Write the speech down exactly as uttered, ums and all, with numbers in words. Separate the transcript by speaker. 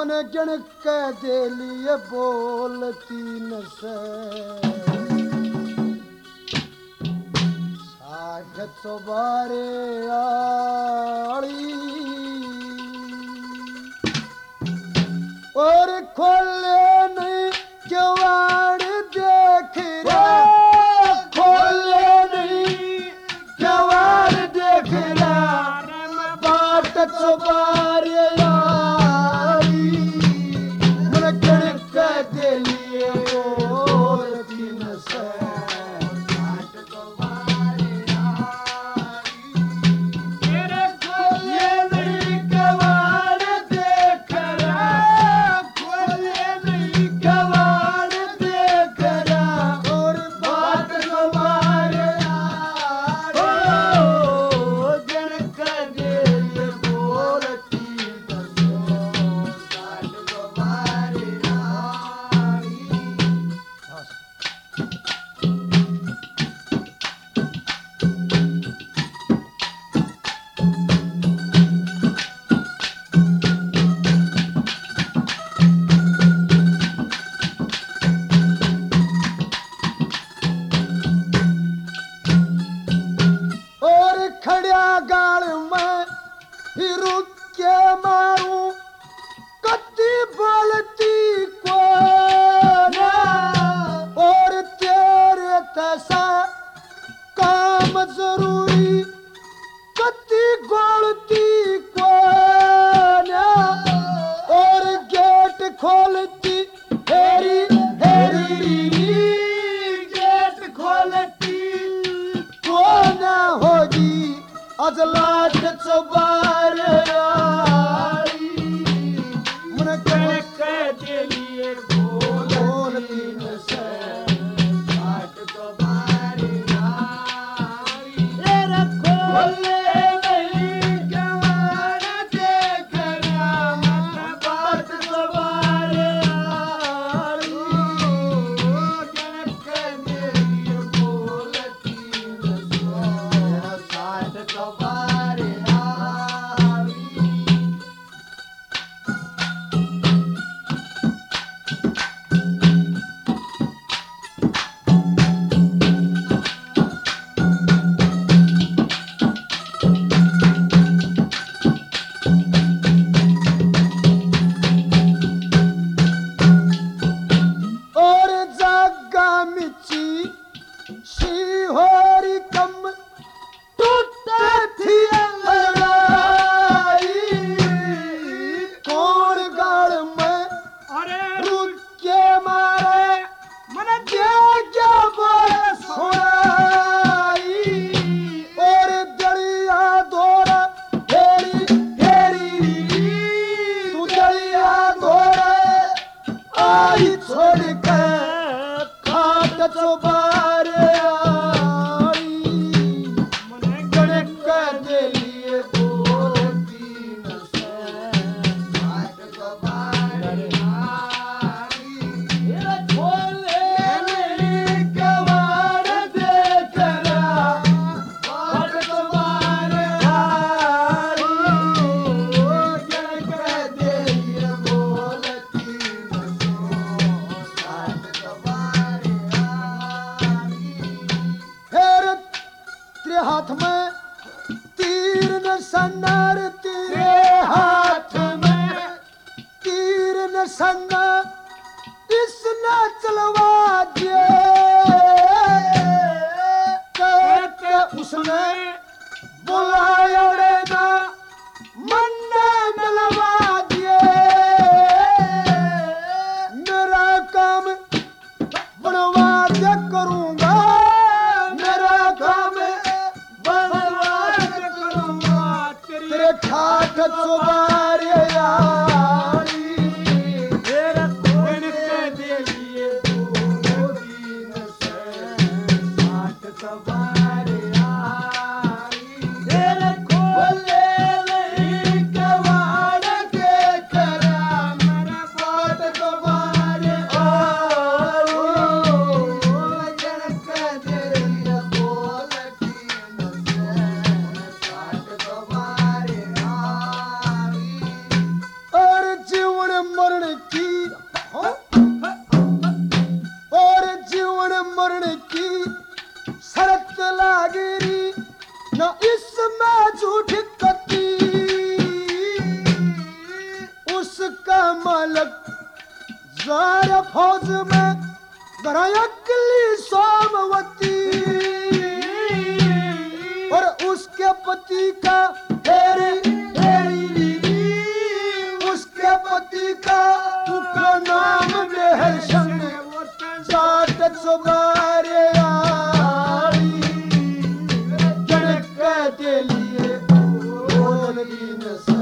Speaker 1: मन जन कह दे लिए बोलती न से साठ चौबारे आड़ी और खोले नहीं जवान देख रहा खोले नहीं जवान देख रहा बाट चौबारे आड़ी मन जन कह दे लिए बोलती न से जरूरी कति गोलती को और गेट खोलती हेरी हेरी गेट खोलती को न होगी अजलाट चौबार मन कह दे लिए बोलती न से हाथ में तीर न सन्नार तेरे हाथ में तीर न सन्ना इसने चलवा दिए कहते उसने बुलाया रे ना मन ने मिलवा दिए मेरा काम बनवा दे करूंगा मेरा काम तेरे ठाठ चौबारे आड़ी तेरा कोन कह दे लिए बोलती न से ठाठ चौबारे आड़ी तेरे खोले नहीं कवाड़ के करा मेरा ठाठ चौबारे आड़ी जन कह दे लिए बोलती न से ठाठ चौबारे उसके पति का हेरी हेरी रीरी, उसके पति का का नाम मेहर संग साठ सुबारे आई, जनक के लिए बोल दीन